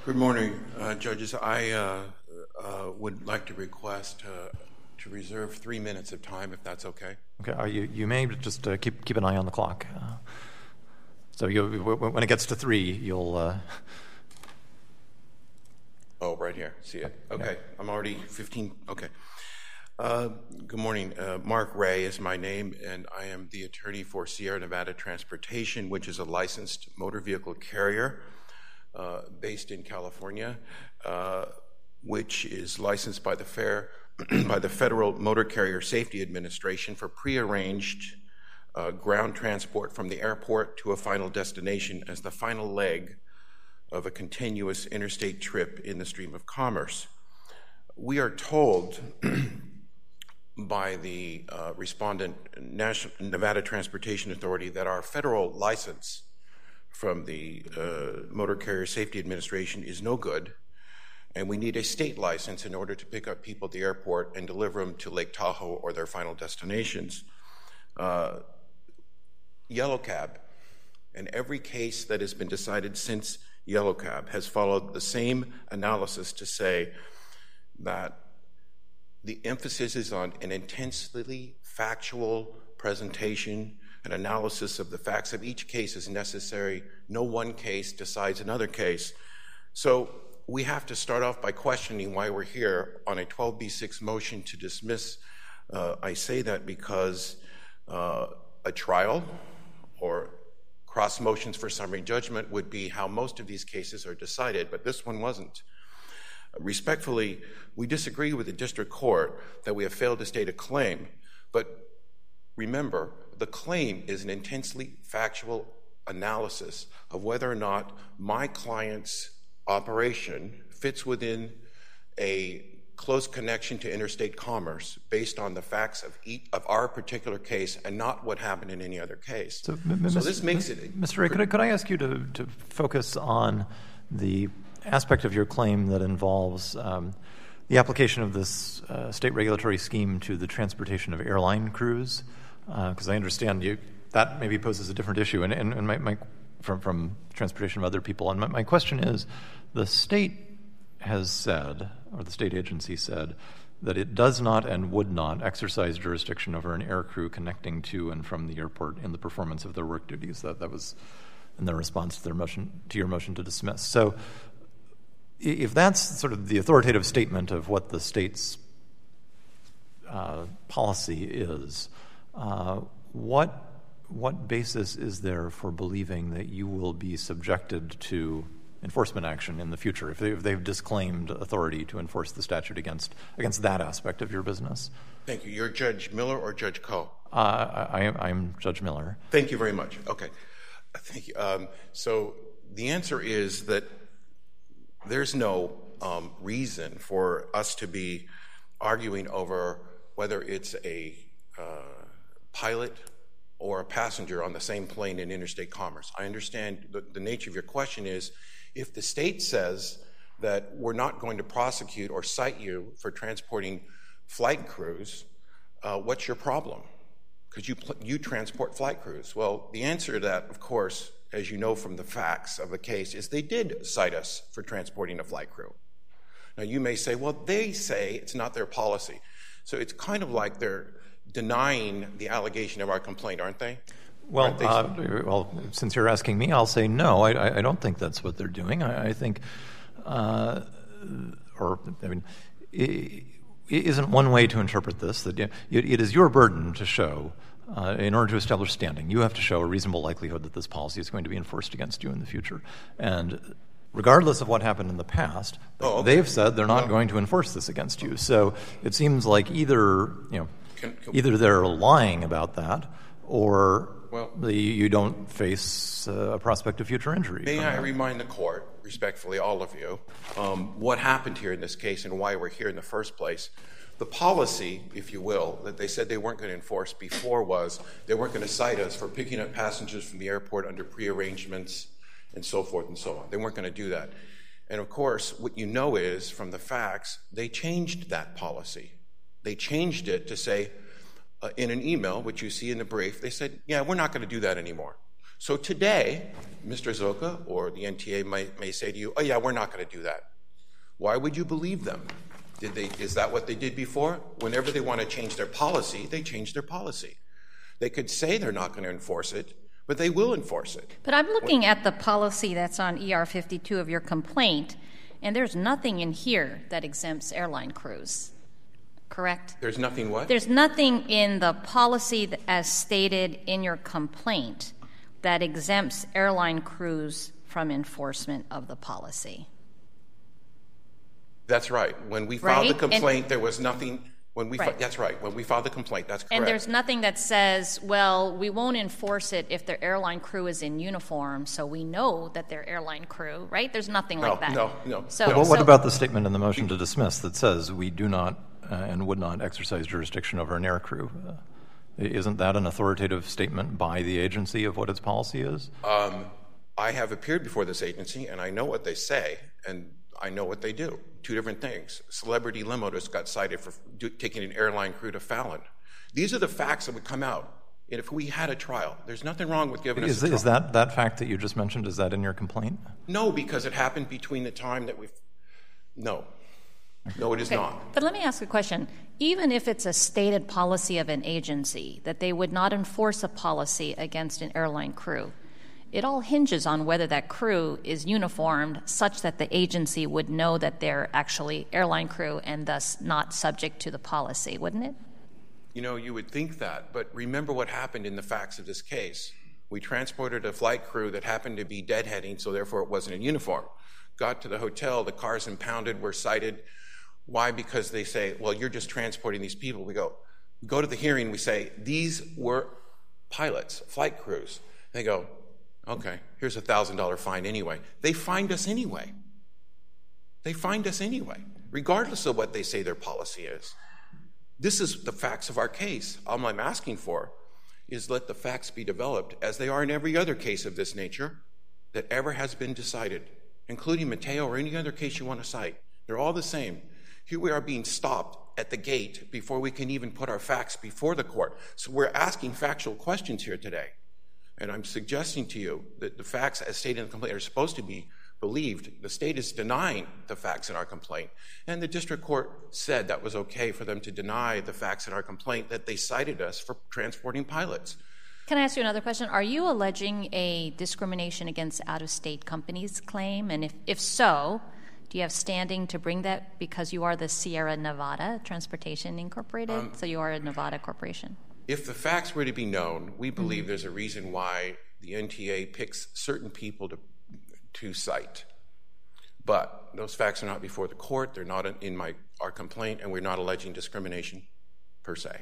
Good morning, judges. I would like to request to reserve 3 minutes of time, if that's okay. Okay, you may just keep an eye on the clock. So when it gets to 3, you'll... Oh, right here. See it? Okay. Yeah. I'm already 15. Okay. Good morning. Mark Ray is my name, and I am the attorney for Sierra Nevada Transportation, which is a licensed motor vehicle carrier based in California, which is licensed by the Federal Motor Carrier Safety Administration for prearranged ground transport from the airport to a final destination as the final leg of a continuous interstate trip in the stream of commerce. We are told by the respondent, Nevada Transportation Authority, that our federal license from the Motor Carrier Safety Administration is no good, and we need a state license in order to pick up people at the airport and deliver them to Lake Tahoe or their final destinations. Yellow Cab, and every case that has been decided since Yellow Cab has followed the same analysis to say that the emphasis is on an intensely factual presentation. An analysis of the facts of each case is necessary. No one case decides another case. So we have to start off by questioning why we're here on a 12B6 motion to dismiss. I say that because a trial or cross motions for summary judgment would be how most of these cases are decided, but this one wasn't. Respectfully, we disagree with the district court that we have failed to state a claim, but remember, the claim is an intensely factual analysis of whether or not my client's operation fits within a close connection to interstate commerce based on the facts of our particular case and not what happened in any other case. So this makes it... Mr. Ray, could I ask you to focus on the aspect of your claim that involves the application of this state regulatory scheme to the transportation of airline crews? Because I understand that maybe poses a different issue and from transportation of other people. And my question is, the state has said, or the state agency said, that it does not and would not exercise jurisdiction over an air crew connecting to and from the airport in the performance of their work duties. That was in their response to your motion to dismiss. So if that's sort of the authoritative statement of what the state's policy is, what basis is there for believing that you will be subjected to enforcement action in the future if they've disclaimed authority to enforce the statute against that aspect of your business? Thank you. You're Judge Miller or Judge Koh? I'm Judge Miller. Thank you very much. Okay. Thank you. So the answer is that there's no reason for us to be arguing over whether it's a pilot or a passenger on the same plane in interstate commerce. I understand the nature of your question is, if the state says that we're not going to prosecute or cite you for transporting flight crews, what's your problem? Because you transport flight crews. Well, the answer to that, of course, as you know from the facts of the case, is they did cite us for transporting a flight crew. Now, you may say, well, they say it's not their policy. So it's kind of like they're denying the allegation of our complaint, aren't they? Well, since you're asking me, I'll say no. I don't think that's what they're doing. I think, isn't one way to interpret this that it is your burden to show, in order to establish standing, you have to show a reasonable likelihood that this policy is going to be enforced against you in the future. And regardless of what happened in the past, they've said they're not going to enforce this against you. So it seems like either they're lying about that, or you don't face a prospect of future injury. May I remind the court, respectfully, all of you, what happened here in this case and why we're here in the first place. The policy, if you will, that they said they weren't going to enforce before was they weren't going to cite us for picking up passengers from the airport under prearrangements and so forth and so on. They weren't going to do that. And of course, what you know is, from the facts, they changed that policy. They changed it to say, in an email, which you see in the brief, they said, yeah, we're not going to do that anymore. So today, Mr. Zoka or the NTA may say to you, oh yeah, we're not going to do that. Why would you believe them? Is that what they did before? Whenever they want to change their policy, they change their policy. They could say they're not going to enforce it, but they will enforce it. But I'm looking at the policy that's on ER 52 of your complaint, and there's nothing in here that exempts airline crews, correct? There's nothing what? There's nothing in the policy as stated in your complaint that exempts airline crews from enforcement of the policy. That's right. When we filed the complaint, there was nothing. That's right. When we filed the complaint, that's correct. And there's nothing that says, well, we won't enforce it if their airline crew is in uniform, so we know that they're airline crew, right? There's nothing like that. No. So, what about the statement in the motion to dismiss that says we do not and would not exercise jurisdiction over an air crew? Isn't that an authoritative statement by the agency of what its policy is? I have appeared before this agency, and I know what they say, and I know what they do. Two different things. Celebrity limo just got cited for taking an airline crew to Fallon. These are the facts that would come out. And if we had a trial, there's nothing wrong with giving us a trial. Is that fact that you just mentioned, is that in your complaint? No, because it happened between the time that No, it is not. But let me ask a question. Even if it's a stated policy of an agency that they would not enforce a policy against an airline crew, it all hinges on whether that crew is uniformed such that the agency would know that they're actually airline crew and thus not subject to the policy, wouldn't it? You know, you would think that, but remember what happened in the facts of this case. We transported a flight crew that happened to be deadheading, so therefore it wasn't in uniform. Got to the hotel, the cars impounded, were cited. Why? Because they say, well, you're just transporting these people. We go to the hearing, we say, these were pilots, flight crews. They go, okay, here's a $1,000 fine anyway. They fined us anyway. Regardless of what they say their policy is. This is the facts of our case. All I'm asking for is let the facts be developed as they are in every other case of this nature that ever has been decided, including Mateo or any other case you want to cite. They're all the same. Here we are being stopped at the gate before we can even put our facts before the court. So we're asking factual questions here today. And I'm suggesting to you that the facts as stated in the complaint are supposed to be believed. The state is denying the facts in our complaint. And the district court said that was okay for them to deny the facts in our complaint, that they cited us for transporting pilots. Can I ask you another question? Are you alleging a discrimination against out-of-state companies claim? And if so, do you have standing to bring that because you are the Sierra Nevada Transportation Incorporated? So you are a Nevada corporation. If the facts were to be known, we believe there's a reason why the NTA picks certain people to cite. But those facts are not before the court. They're not in our complaint, and we're not alleging discrimination per se.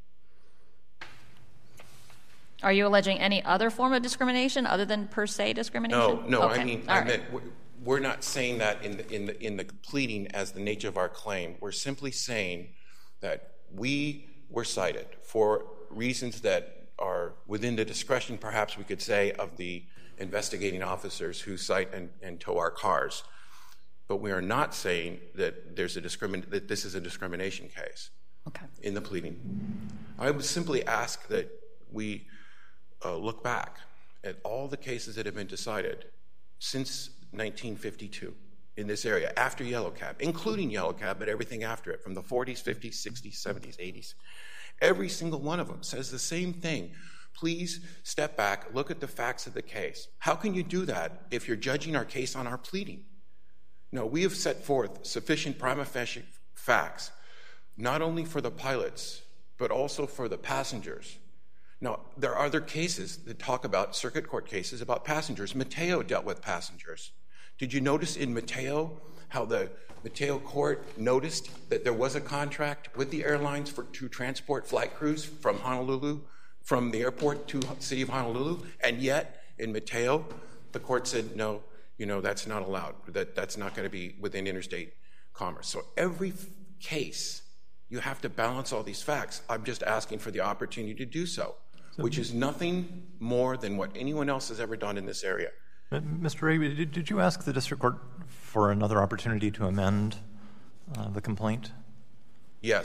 Are you alleging any other form of discrimination other than per se discrimination? No. Okay. I meant we're not saying that in the pleading as the nature of our claim. We're simply saying that we were cited for reasons that are within the discretion, perhaps we could say, of the investigating officers who cite and tow our cars. But we are not saying that that this is a discrimination case in the pleading. I would simply ask that we look back at all the cases that have been decided since 1952 in this area, after Yellow Cab, including Yellow Cab, but everything after it, from the 40s, 50s, 60s, 70s, 80s. Every single one of them says the same thing. Please step back, look at the facts of the case. How can you do that if you're judging our case on our pleading? No, we have set forth sufficient prima facie facts, not only for the pilots, but also for the passengers. Now, there are other cases that talk about, circuit court cases, about passengers. Mateo dealt with passengers. Did you notice in Mateo how the Mateo court noticed that there was a contract with the airlines to transport flight crews from Honolulu, from the airport to the city of Honolulu? And yet, in Mateo, the court said, no, that's not allowed. That's not going to be within interstate commerce. So every case, you have to balance all these facts. I'm just asking for the opportunity to do so, which is nothing more than what anyone else has ever done in this area. Mr. Ray, did you ask the district court for another opportunity to amend the complaint? Yes.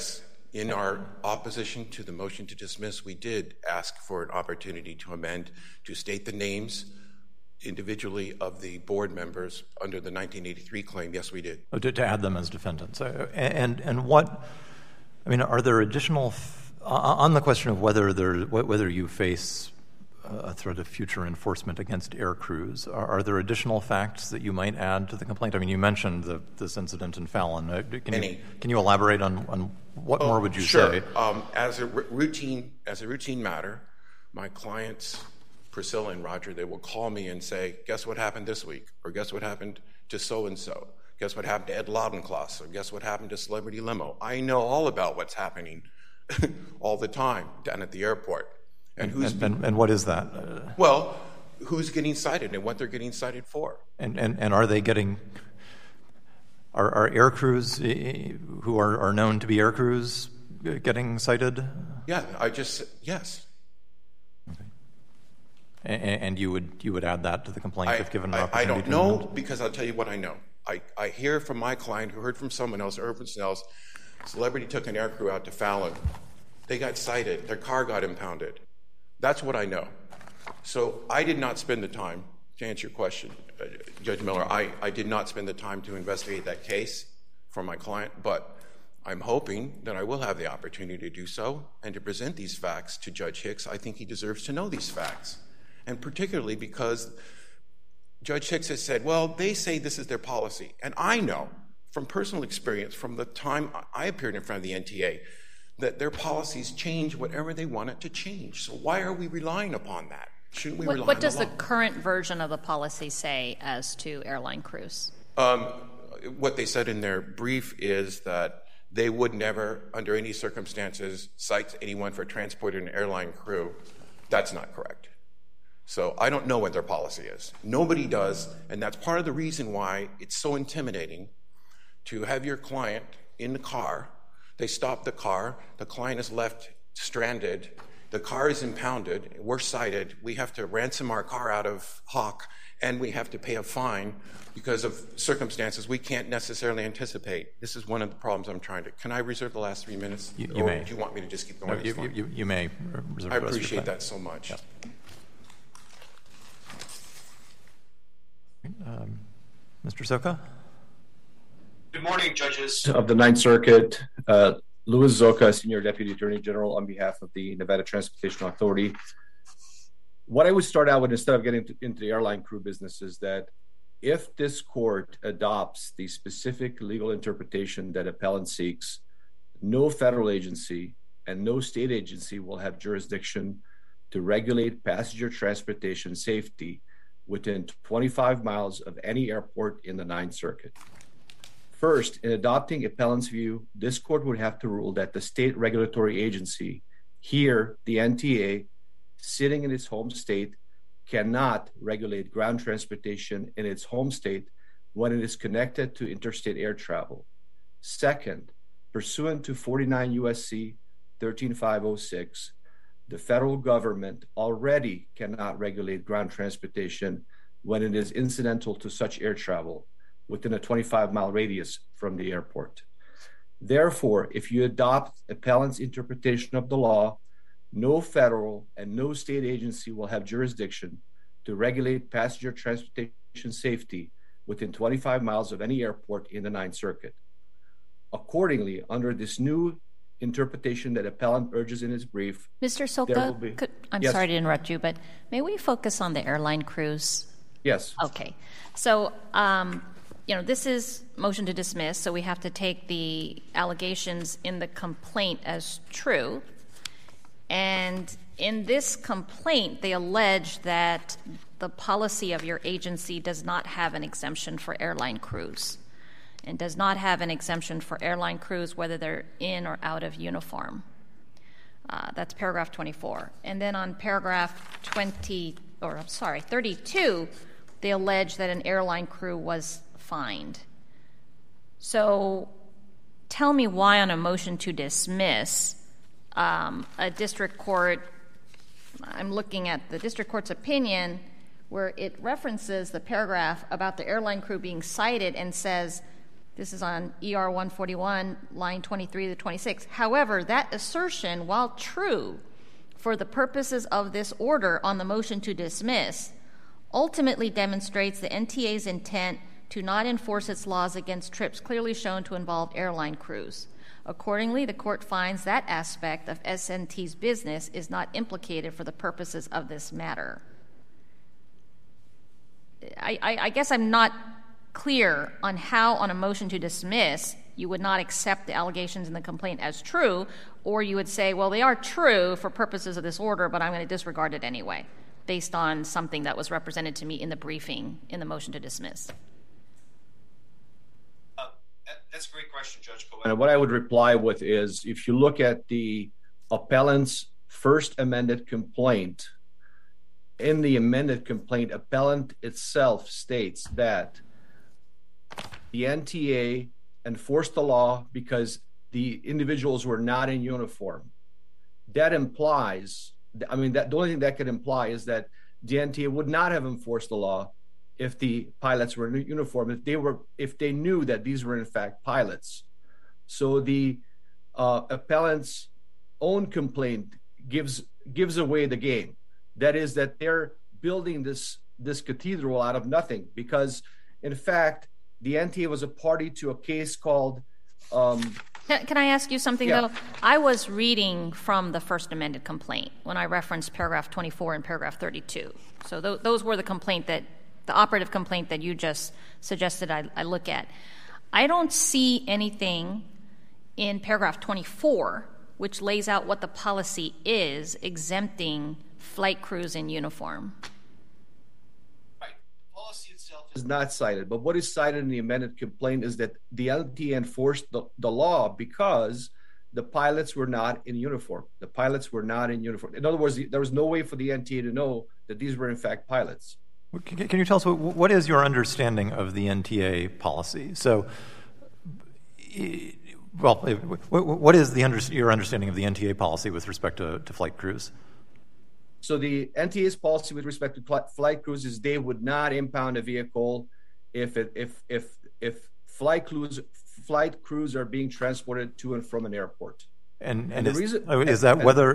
In our opposition to the motion to dismiss, we did ask for an opportunity to amend to state the names individually of the board members under the 1983 claim. Yes, we did. Oh, to add them as defendants. And what, I mean, are there additional, on the question of whether you face a threat of future enforcement against air crews, are there additional facts that you might add to the complaint? I mean, you mentioned this incident in Fallon. Can you elaborate on what more would you say? As a routine matter, my clients, Priscilla and Roger, they will call me and say, guess what happened this week? Or guess what happened to so-and-so? Guess what happened to Ed Laudencloss? Or guess what happened to Celebrity Limo? I know all about what's happening all the time down at the airport. And what is that? Well, who's getting cited and what they're getting cited for. And are they getting, are air crews who are known to be air crews getting cited? Yeah, yes. Okay. And you would add that to the complaint if given an opportunity? I don't know, because I'll tell you what I know. I hear from my client who heard from someone else, heard from someone else, Celebrity took an air crew out to Fallon. They got cited. Their car got impounded. That's what I know. So I did not spend the time, to answer your question, Judge Miller, I did not spend the time to investigate that case for my client, but I'm hoping that I will have the opportunity to do so and to present these facts to Judge Hicks. I think he deserves to know these facts, and particularly because Judge Hicks has said, well, they say this is their policy, and I know from personal experience from the time I appeared in front of the NTA that their policies change whatever they want it to change. So why are we relying upon that? Shouldn't we rely on the law? What does the current version of the policy say as to airline crews? What they said in their brief is that they would never, under any circumstances, cite anyone for transporting an airline crew. That's not correct. So I don't know what their policy is. Nobody does, and that's part of the reason why it's so intimidating to have your client in the car. They stop the car, the client is left stranded, the car is impounded, we're cited, we have to ransom our car out of Hawk, and we have to pay a fine because of circumstances we can't necessarily anticipate. This is one of the problems I'm trying to... Can I reserve the last 3 minutes? You or may. Do you want me to just keep going? No, you may reserve I the rest of your appreciate time. that so much. Yeah. Mr. Zoka? Good morning, judges of the Ninth Circuit. Louis Zoka, Senior Deputy Attorney General on behalf of the Nevada Transportation Authority. What I would start out with, instead of getting into the airline crew business, is that if this court adopts the specific legal interpretation that appellant seeks, no federal agency and no state agency will have jurisdiction to regulate passenger transportation safety within 25 miles of any airport in the Ninth Circuit. First, in adopting appellant's view, this court would have to rule that the state regulatory agency, here the NTA, sitting in its home state, cannot regulate ground transportation in its home state when it is connected to interstate air travel. Second, pursuant to 49 U.S.C. 13506, the federal government already cannot regulate ground transportation when it is incidental to such air travel within a 25-mile radius from the airport. Therefore, if you adopt appellant's interpretation of the law, no federal and no state agency will have jurisdiction to regulate passenger transportation safety within 25 miles of any airport in the Ninth Circuit. Accordingly, under this new interpretation that appellant urges in his brief, Mr. Soka, I'm sorry to interrupt you, but may we focus on the airline crews? Yes. Okay. So, this is motion to dismiss, so we have to take the allegations in the complaint as true. And in this complaint, they allege that the policy of your agency does not have an exemption for airline crews and does not have an exemption for airline crews whether they're in or out of uniform. That's paragraph 24. And then on paragraph 32, they allege that an airline crew was fined. So tell me why on a motion to dismiss, a district court, I'm looking at the district court's opinion where it references the paragraph about the airline crew being cited and says This is on ER 141, line 23 to 26. However, that assertion, while true for the purposes of this order on the motion to dismiss, ultimately demonstrates the NTA's intent to not enforce its laws against trips clearly shown to involve airline crews. Accordingly, the court finds that aspect of SNT's business is not implicated for the purposes of this matter. I guess I'm not clear on how, on a motion to dismiss, you would not accept the allegations in the complaint as true, or you would say, well, they are true for purposes of this order, but I'm going to disregard it anyway, based on something that was represented to me in the briefing in the motion to dismiss. That's a great question, Judge Cohen. And what I would reply with is, if you look at the appellant's first amended complaint, in the amended complaint, appellant itself states that the NTA enforced the law because the individuals were not in uniform. That implies, the only thing that could imply is that the NTA would not have enforced the law if the pilots were in uniform, if they knew that these were in fact pilots. So the appellant's own complaint gives away the game. That is, that they're building this cathedral out of nothing, because in fact the NTA was a party to a case called Can I ask you something, yeah. though? I was reading from the first amended complaint when I referenced paragraph 24 and paragraph 32. So those were the operative complaint that you just suggested I look at. I don't see anything in paragraph 24 which lays out what the policy is exempting flight crews in uniform. Right. The policy itself is not cited, but what is cited in the amended complaint is that the NTA enforced the law because the pilots were not in uniform. The pilots were not in uniform. In other words, there was no way for the NTA to know that these were in fact pilots. Can you tell us what is your understanding of the NTA policy? So, what is your understanding of the NTA policy with respect to flight crews? So the NTA's policy with respect to flight crews is they would not impound a vehicle if flight crews are being transported to and from an airport. And the reason is that whether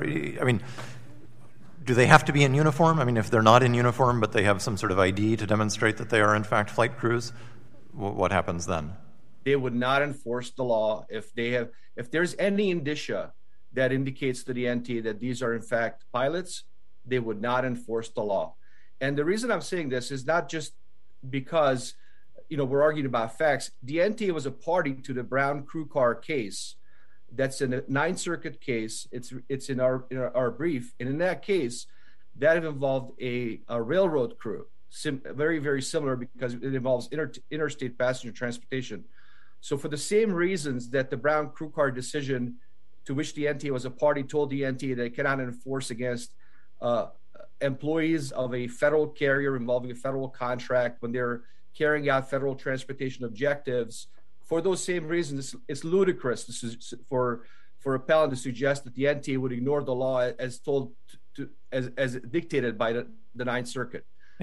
do they have to be in uniform? I mean, if they're not in uniform but they have some sort of ID to demonstrate that they are in fact flight crews, what happens then? They would not enforce the law if there's any indicia that indicates to the NTA that these are in fact pilots. They would not enforce the law. And the reason I'm saying this is not just because, we're arguing about facts. The NTA was a party to the Brown crew car case. That's in a Ninth Circuit case. It's in our brief. And in that case, that involved a railroad crew, very, very similar because it involves interstate passenger transportation. So for the same reasons that the Brown crew car decision, to which the NTA was a party, told the NTA they cannot enforce against employees of a federal carrier involving a federal contract when they're carrying out federal transportation objectives. For those same reasons, it's ludicrous for appellant to suggest that the NTA would ignore the law as told as dictated by the Ninth Circuit.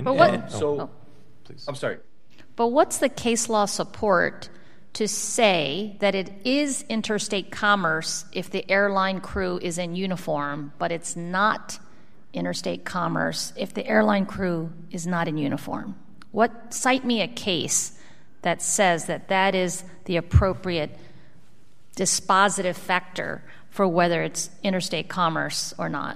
Please. I'm sorry. But what's the case law support to say that it is interstate commerce if the airline crew is in uniform, but it's not interstate commerce if the airline crew is not in uniform? Cite me a case that says that is the appropriate dispositive factor for whether it's interstate commerce or not.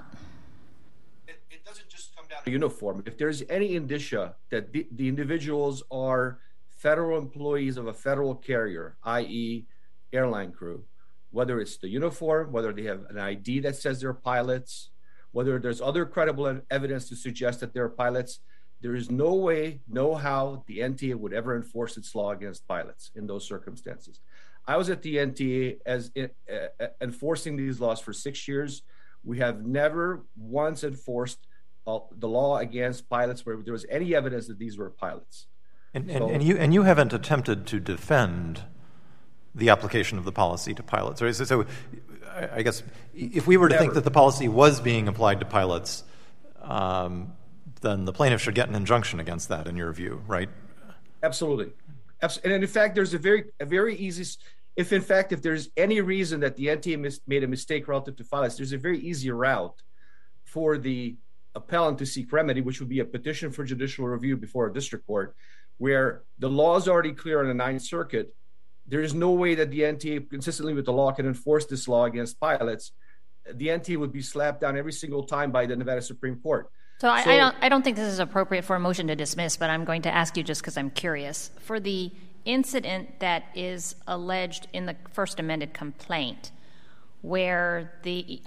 It doesn't just come down to uniform. If there's any indicia that the individuals are federal employees of a federal carrier, i.e. airline crew, whether it's the uniform, whether they have an ID that says they're pilots, whether there's other credible evidence to suggest that they're pilots, there is no way, no how the NTA would ever enforce its law against pilots in those circumstances. I was at the NTA as enforcing these laws for 6 years. We have never once enforced the law against pilots where there was any evidence that these were pilots. And you haven't attempted to defend the application of the policy to pilots, right? So I guess if we were to think that the policy was being applied to pilots, then the plaintiff should get an injunction against that, in your view, right? Absolutely. And in fact, there's a very easy. If there's any reason that the NTA made a mistake relative to pilots, there's a very easy route for the appellant to seek remedy, which would be a petition for judicial review before a district court, where the law is already clear on the Ninth Circuit. There is no way that the NTA, consistently with the law, can enforce this law against pilots. The NTA would be slapped down every single time by the Nevada Supreme Court. So I don't think this is appropriate for a motion to dismiss, but I'm going to ask you just because I'm curious. For the incident that is alleged in the First Amended complaint, where the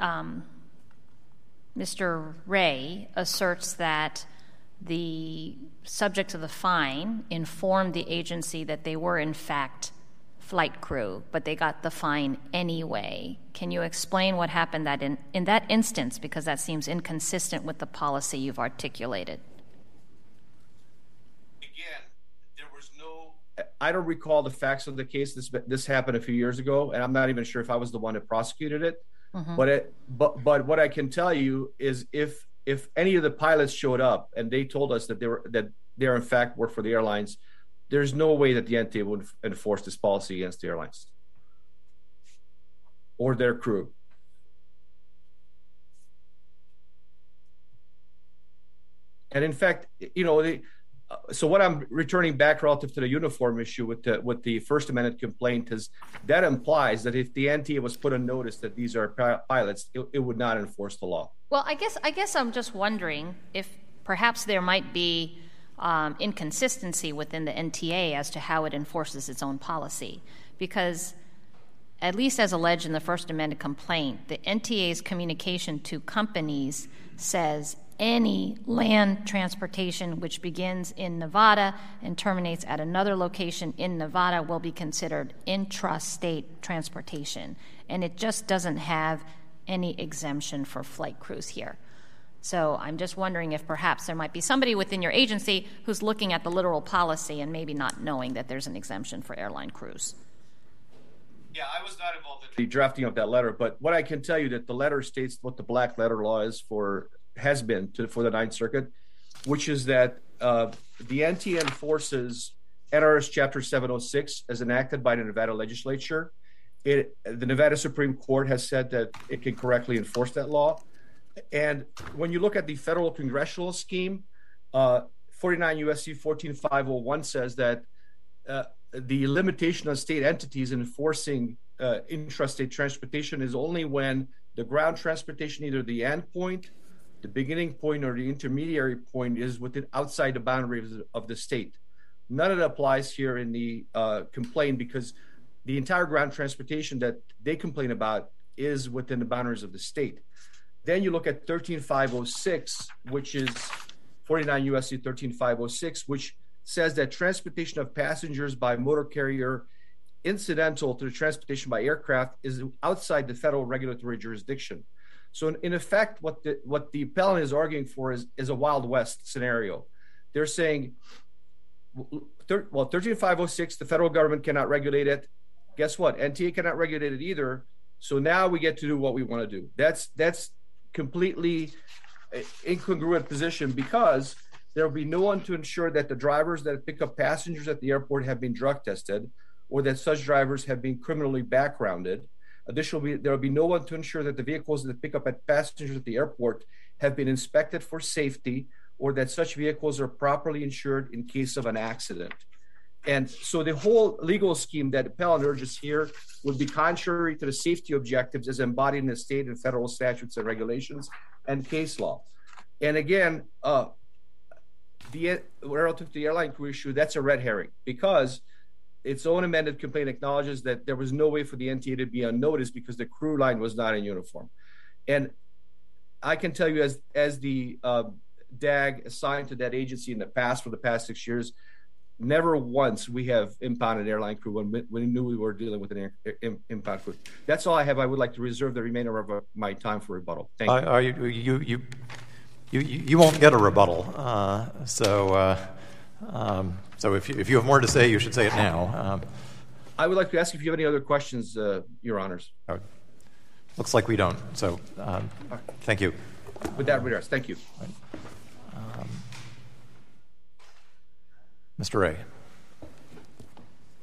Mr. Ray asserts that the subject of the fine informed the agency that they were in fact flight crew, but they got the fine anyway. Can you explain what happened that in that instance, because that seems inconsistent with the policy you've articulated? Again, there was no... I don't recall the facts of the case. This happened a few years ago, and I'm not even sure if I was the one that prosecuted it. Mm-hmm. But what I can tell you is if any of the pilots showed up and they told us that they in fact work for the airlines, there's no way that the NTA would enforce this policy against the airlines or their crew. And in fact, so what I'm returning back relative to the uniform issue with the First Amendment complaint is that implies that if the NTA was put on notice that these are pilots, it would not enforce the law. Well, I guess I'm just wondering if perhaps there might be inconsistency within the NTA as to how it enforces its own policy, because at least as alleged in the First Amendment complaint, the NTA's communication to companies says any land transportation which begins in Nevada and terminates at another location in Nevada will be considered intrastate transportation. And it just doesn't have any exemption for flight crews here. So I'm just wondering if perhaps there might be somebody within your agency who's looking at the literal policy and maybe not knowing that there's an exemption for airline crews. Yeah, I was not involved in the drafting of that letter, but what I can tell you that the letter states what the black letter law is for the Ninth Circuit, which is that the NTA enforces NRS Chapter 706 as enacted by the Nevada legislature. The Nevada Supreme Court has said that it can correctly enforce that law. And when you look at the federal congressional scheme, 49 U.S.C. 14501 says that the limitation on state entities enforcing intrastate transportation is only when the ground transportation, either the end point, the beginning point, or the intermediary point, is within outside the boundaries of the state. None of that applies here in the complaint, because the entire ground transportation that they complain about is within the boundaries of the state. Then you look at 13506, which is 49 U.S.C. 13506, which says that transportation of passengers by motor carrier incidental to the transportation by aircraft is outside the federal regulatory jurisdiction. So in effect, what the appellant is arguing for is a Wild West scenario. They're saying, 13506, the federal government cannot regulate it. Guess what? NTA cannot regulate it either. So now we get to do what we want to do. That's completely incongruent position, because there will be no one to ensure that the drivers that pick up passengers at the airport have been drug tested, or that such drivers have been criminally backgrounded. Additionally, there will be no one to ensure that the vehicles that pick up passengers at the airport have been inspected for safety, or that such vehicles are properly insured in case of an accident. And so the whole legal scheme that appellant urges here would be contrary to the safety objectives as embodied in the state and federal statutes and regulations and case law. And again, relative to the airline crew issue, that's a red herring, because its own amended complaint acknowledges that there was no way for the NTA to be on notice because the crew line was not in uniform. And I can tell you, as the DAG assigned to that agency in the past for the past 6 years, never once we have impounded airline crew when we knew we were dealing with an impound crew. That's all I have. I would like to reserve the remainder of my time for rebuttal. Thank you. You won't get a rebuttal. So if you have more to say, you should say it now. I would like to ask if you have any other questions, Your Honors. Looks like we don't. So thank you. With that, thank you. Mr. Ray.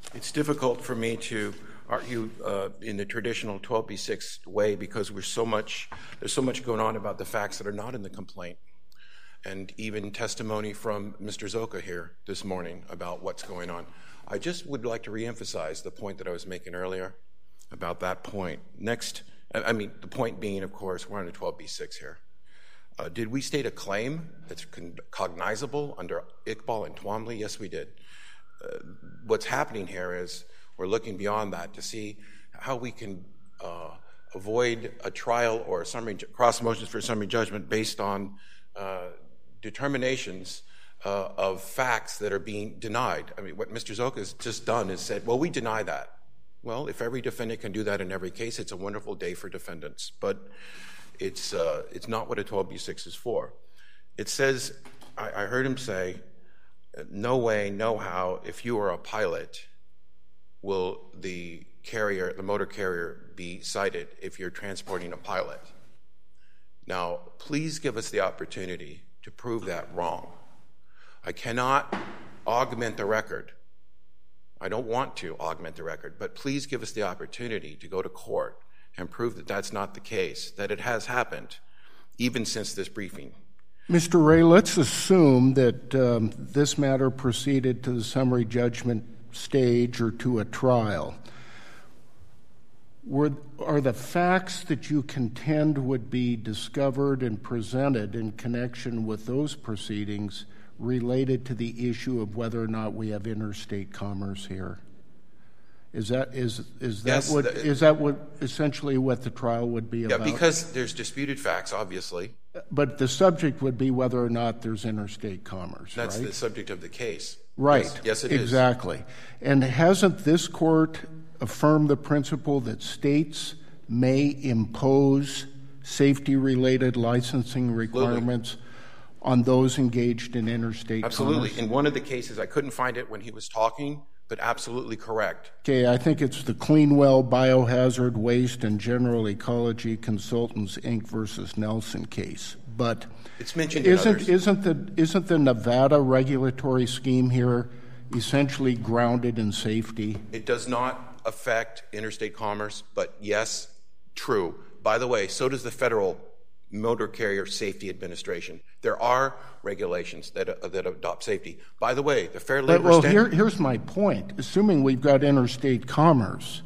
It's difficult for me to argue in the traditional 12b6 way because there's so much going on about the facts that are not in the complaint, and even testimony from Mr. Zoka here this morning about what's going on. I just would like to reemphasize the point that I was making earlier about that point. The point being, of course, we're on a 12b6 here. Did we state a claim that's cognizable under Iqbal and Twombly? Yes, we did. What's happening here is we're looking beyond that to see how we can avoid a trial or cross motions for summary judgment based on determinations of facts that are being denied. I mean, what Mr. Zoka has just done is said, well, we deny that. Well, if every defendant can do that in every case, it's a wonderful day for defendants. But it's not what a 12b6 is for. It says, I heard him say, no way, no how, if you are a pilot, will the motor carrier be cited if you're transporting a pilot. Now, please give us the opportunity to prove that wrong. I cannot augment the record. I don't want to augment the record, but please give us the opportunity to go to court and prove that that's not the case, that it has happened, even since this briefing. Mr. Ray, let's assume that this matter proceeded to the summary judgment stage or to a trial. Are the facts that you contend would be discovered and presented in connection with those proceedings related to the issue of whether or not we have interstate commerce here? Is that essentially what the trial would be about? Yeah, because there's disputed facts, obviously. But the subject would be whether or not there's interstate commerce, That's right? the subject of the case. Right. Yes, it is. Exactly. And hasn't this court affirmed the principle that states may impose safety-related licensing requirements on those engaged in interstate commerce? Absolutely. In one of the cases, I couldn't find it when he was talking, but absolutely correct. Okay, I think it's the Cleanwell Biohazard Waste and General Ecology Consultants, Inc. versus Nelson case. But it's mentioned in others. Isn't the Nevada regulatory scheme here essentially grounded in safety? It does not affect interstate commerce, but yes, true. By the way, so does the Federal Motor Carrier Safety Administration. There are regulations that adopt safety. By the way, the Fair Labor Standards... Here's my point. Assuming we've got interstate commerce,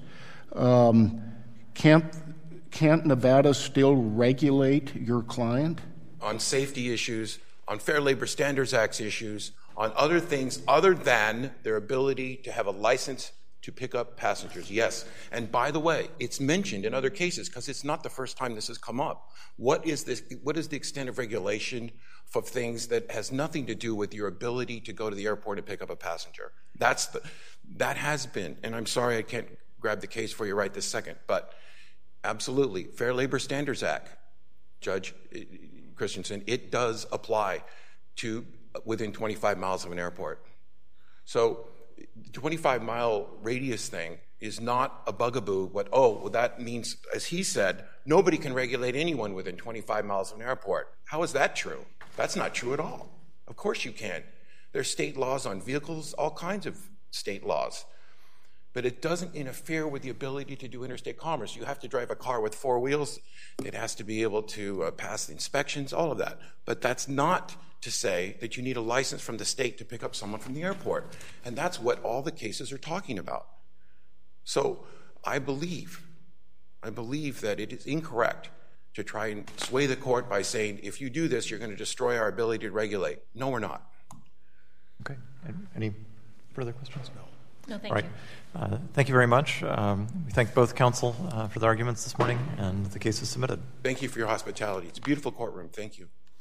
can't Nevada still regulate your client? On safety issues, on Fair Labor Standards Act issues, on other things other than their ability to have a license to pick up passengers, yes. And by the way, it's mentioned in other cases because it's not the first time this has come up. What is the extent of regulation for things that has nothing to do with your ability to go to the airport and pick up a passenger? That has been, and I'm sorry I can't grab the case for you right this second, but absolutely, Fair Labor Standards Act, Judge Christensen, it does apply to within 25 miles of an airport. So the 25-mile radius thing is not a bugaboo, but, that means, as he said, nobody can regulate anyone within 25 miles of an airport. How is that true? That's not true at all. Of course you can. There's state laws on vehicles, all kinds of state laws. But it doesn't interfere with the ability to do interstate commerce. You have to drive a car with 4 wheels. It has to be able to pass the inspections, all of that. But that's not to say that you need a license from the state to pick up someone from the airport. And that's what all the cases are talking about. So I believe that it is incorrect to try and sway the court by saying, if you do this, you're going to destroy our ability to regulate. No, we're not. Okay. Any further questions? No, thank you. All right. Thank you very much. We thank both counsel for the arguments this morning, and the case is submitted. Thank you for your hospitality. It's a beautiful courtroom. Thank you.